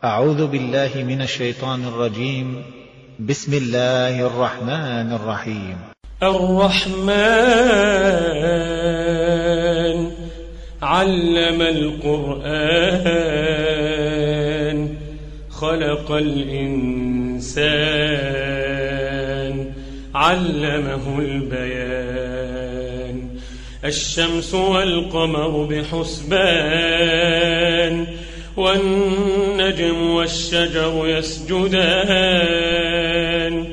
أعوذ بالله من الشيطان الرجيم. بسم الله الرحمن الرحيم. الرحمن علم القرآن خلق الإنسان علمه البيان. الشمس والقمر بحسبان والنجم والشجر يسجدان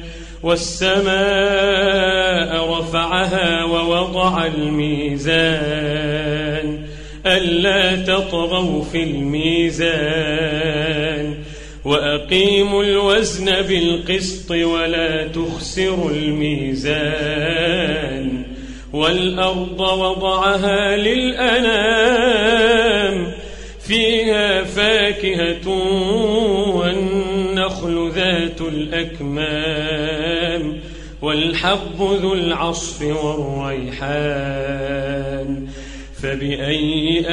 والسماء رفعها ووضع الميزان ألا تطغوا في الميزان وأقيموا الوزن بالقسط ولا تخسروا الميزان والأرض وضعها للأنام فيها فاكهة والنخل ذات الأكمام والحب ذو العصف والريحان. فبأي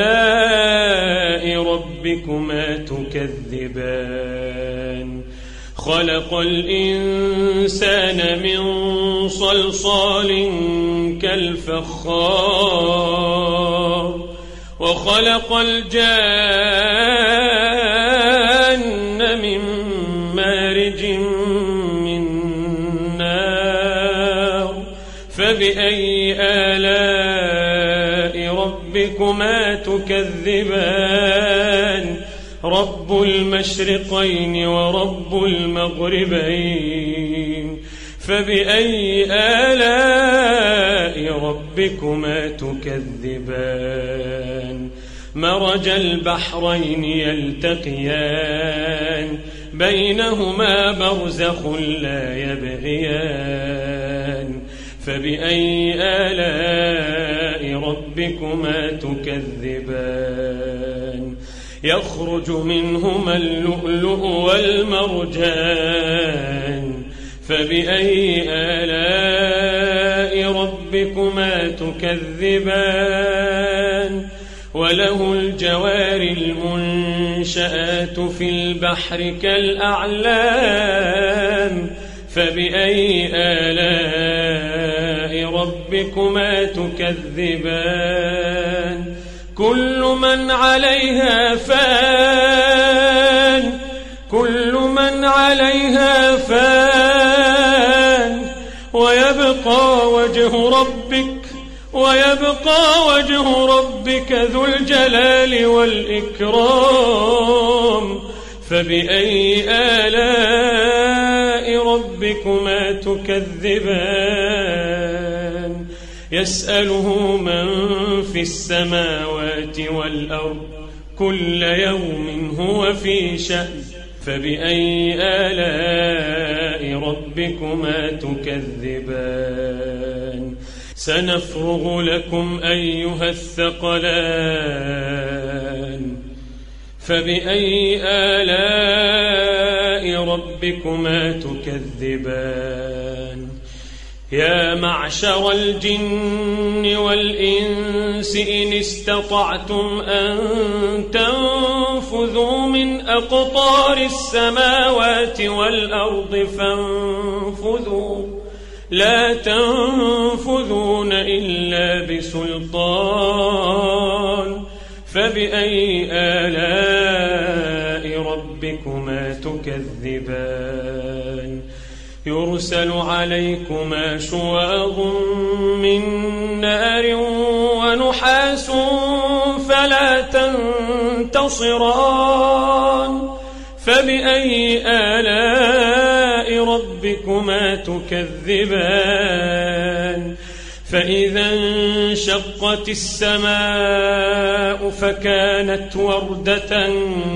آلاء ربكما تكذبان؟ خلق الإنسان من صلصال كالفخار وخلق الجان من مارج من نار. فبأي آلاء ربكما تكذبان؟ رب المشرقين ورب المغربين. فبأي آلاء ربكما تكذبان؟ مرج البحرين يلتقيان بينهما برزخ لا يبغيان. فبأي آلاء ربكما تكذبان؟ يخرج منهما اللؤلؤ والمرجان. فبأي آلاء ربكما تكذبان؟ وله الجوار المنشآت في البحر كالأعلام. فبأي آلاء ربكما تكذبان؟ كل من عليها فان كل من عليها فان ويبقى وجه ربك ذو الجلال والإكرام. فبأي آلاء ربكما تكذبان؟ يسأله من في السماوات والأرض كل يوم هو في شأن. فبأي آلاء ربكما تكذبان؟ سنفرغ لكم أيها الثقلان. فبأي آلاء ربكما تكذبان؟ يا معشر الجن والإنس إن استطعتم أن تنفذوا من أقطار السماوات والأرض فانفذوا لا تنفذون إلا بسلطان. فبأي آلاء ربكما تكذبان؟ يرسل عليكما شواظ من نار ونحاس فلا تنتصران. فبأي آلاء ربكما تكذبان؟ فإذا انشقت السماء فكانت وردة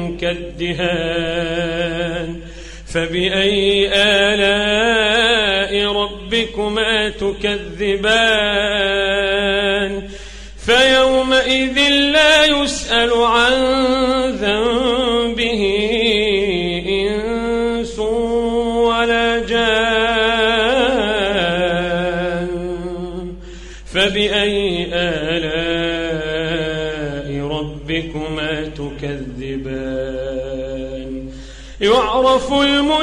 كالدهان. فبأي آلاء ربكما تكذبان؟ فيومئذ لا يسأل عن ذنبه إنس ولا جان. فبأي آلاء ربكما تكذبان؟ يعرف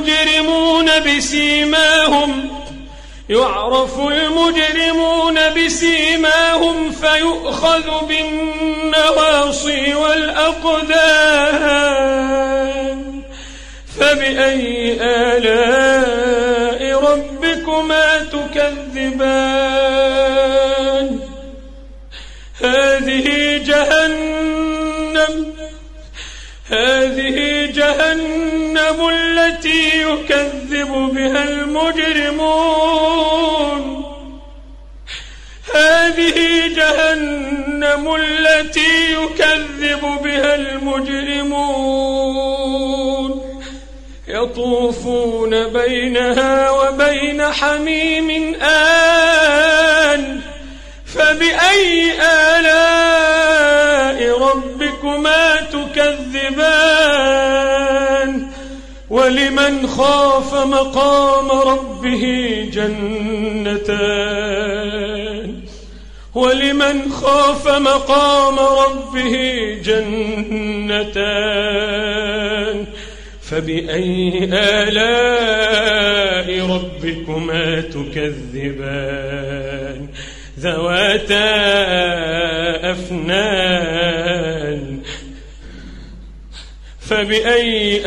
المجرمون بسيماهم فيؤخذ بالنواصي والأقدام فبأي آلاء ربكما تكذبان هذه جهنم التي يكذب بها المجرمون يطوفون بينها وبين حميم آن فبأي آلاء ربكما تكذبان ولمن خاف مقام ربه جنتان فبأي آلاء ربكما تكذبان ذواتا أفنان فبأي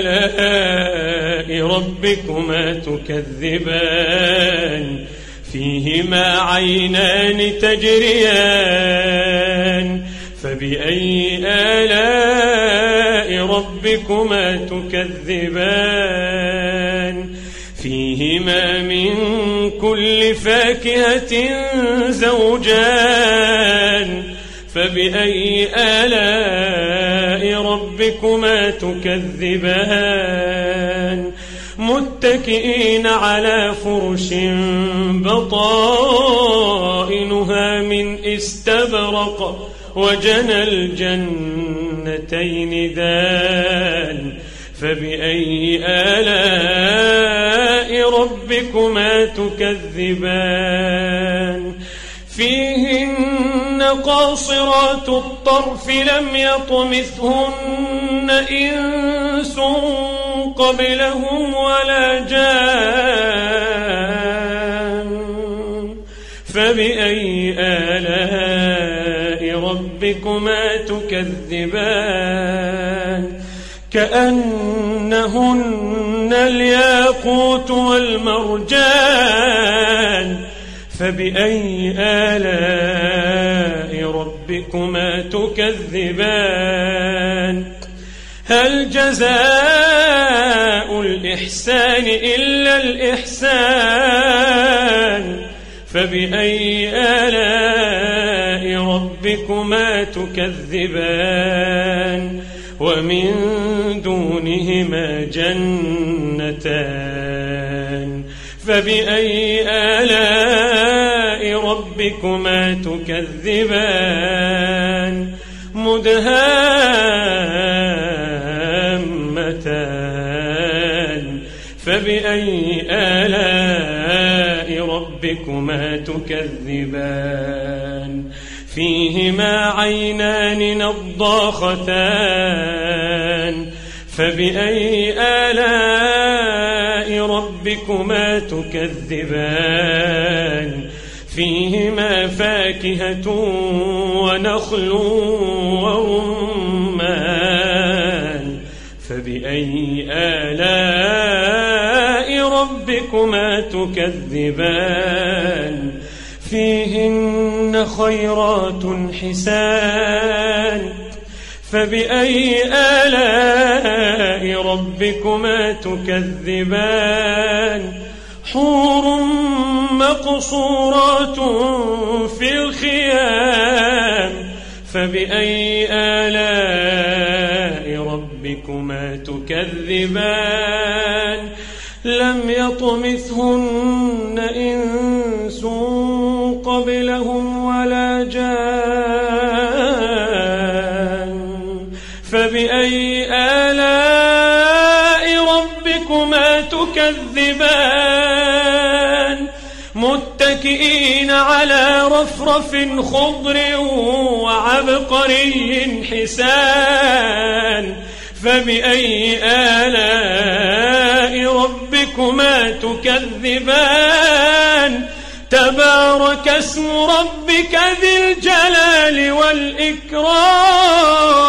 آلاء ربكما تكذبان فيهما عينان تجريان فبأي آلاء ربكما تكذبان فيهما من كل فاكهة زوجان فبأي آلاء ربكما تكذبان متكئين على فرش بطائنها من استبرق وجنى الجنتين دان فبأي آلاء ربكما تكذبان فيهن قاصرات الطرف لم يطمثهن إنس قبلهم ولا جان فبأي آلاء ربكما تكذبان كأنهن الياقوت والمرجان فبأي آلاء ربكما تكذبان هل جزاء الإحسان إلا الإحسان فبأي آلاء ربكما تكذبان ومن دونهما جنتان فبأي آلاء ربكما تكذبان مدهامتان فبأي آلاء ربكما تكذبان فيهما عينان نضاختان فبأي آلاء ربكما تكذبان فيهما فاكهة ونخل ورمان فبأي آلاء ربكما تكذبان فيهن خيرات حسان فبأي آلاء ربكما تكذبان حور مقصورات في الخيام فبأي آلاء ربكما تكذبان لم يطمثهن إنس قبلهم ولا جان فبأي آلاء ربكما تكذبان متكئين على رفرف خضر وعبقري حسان فبأي آلاء ربكما تكذبان تبارك اسم ربك ذي الجلال والإكرام